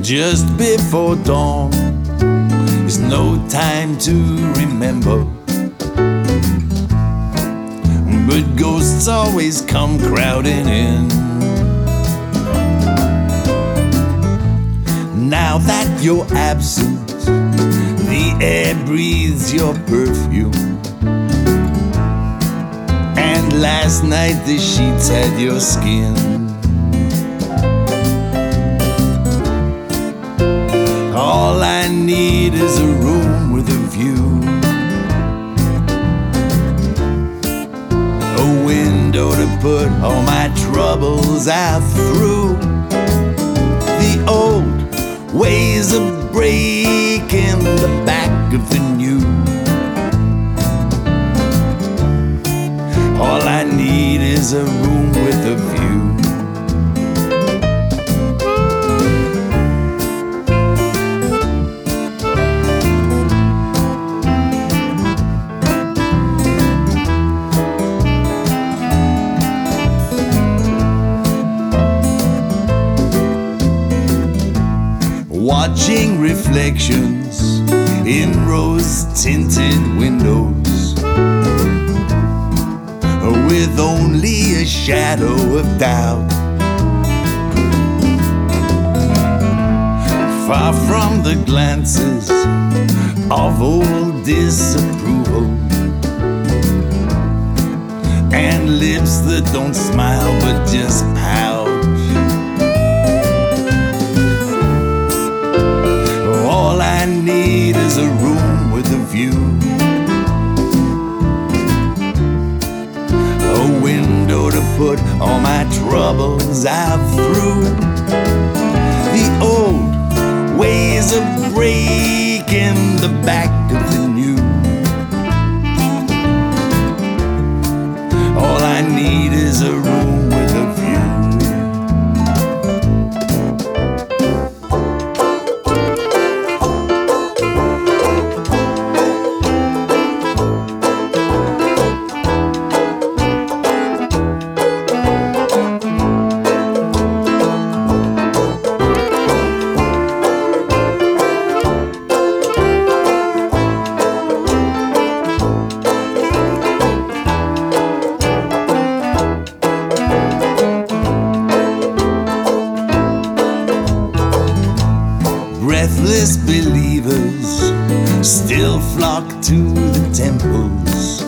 just before dawn. There's no time to remember, but ghosts always come crowding in. Now that you're absent, the air breathes your perfume, and last night the sheets had your skin. All I need is a room with a view, a window to put all my troubles out through. The old ways of breaking the back of the new. All I need is a room with a view. Watching reflections in rose-tinted windows, with only a shadow of doubt. Far from the glances of old disapproval, and lips that don't smile but just pout. All I need is a room with a view, a window to put all my troubles out through. The old ways of breaking the back of the new. All I need is a room with a view. Breathless believers still flock to the temples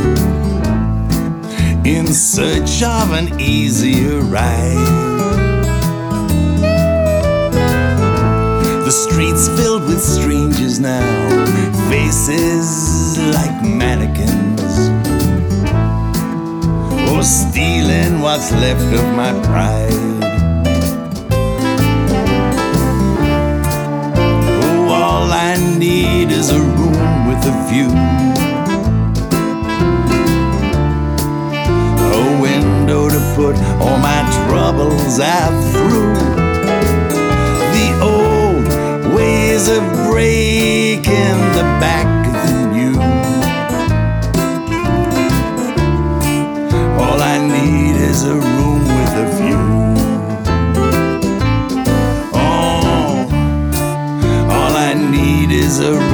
in search of an easier ride. The streets filled with strangers now, faces like mannequins, or stealing what's left of my pride. All I need is a room with a view, a window to put all my troubles out through. The old ways of breaking the back of the new. All I need is a room with a view. Is a